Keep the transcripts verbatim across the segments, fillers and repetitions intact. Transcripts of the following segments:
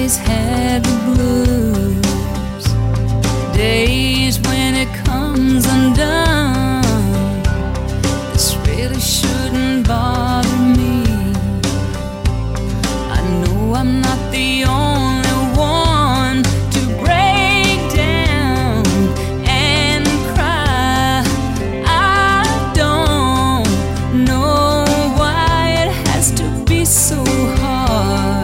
always had the blues. Days when it comes undone. This really shouldn't bother me. I know I'm not the only one to break down and cry. I don't know why it has to be so hard.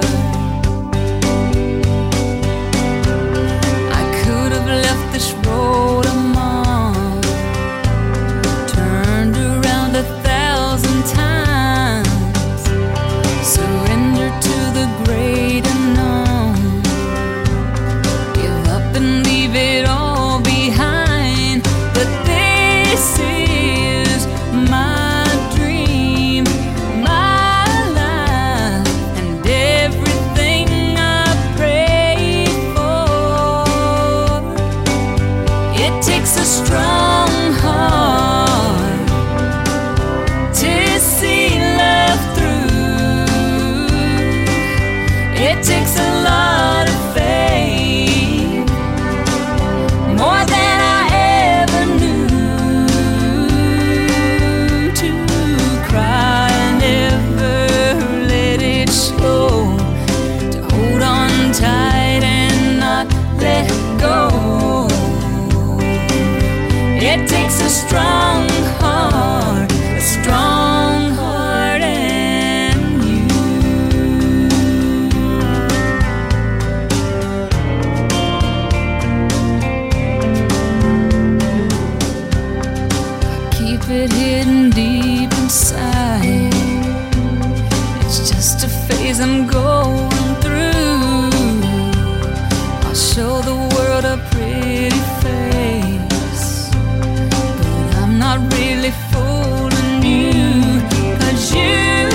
I could have left this road I'm on, turned around a thousand times, surrender to the great unknown, give up and leave it all behind. But this is my dream, my life, and everything I prayed for. It takes a strong heart to see love through. It takes a lot of faith, more than I ever knew, to cry and never let it show, to hold on tight and not let go. It takes a strong heart, a strong heart and you. Keep it hidden deep inside. It's just a phase I'm going through. I'll show the world a pretty face, but I'm not really fooling you, 'cause you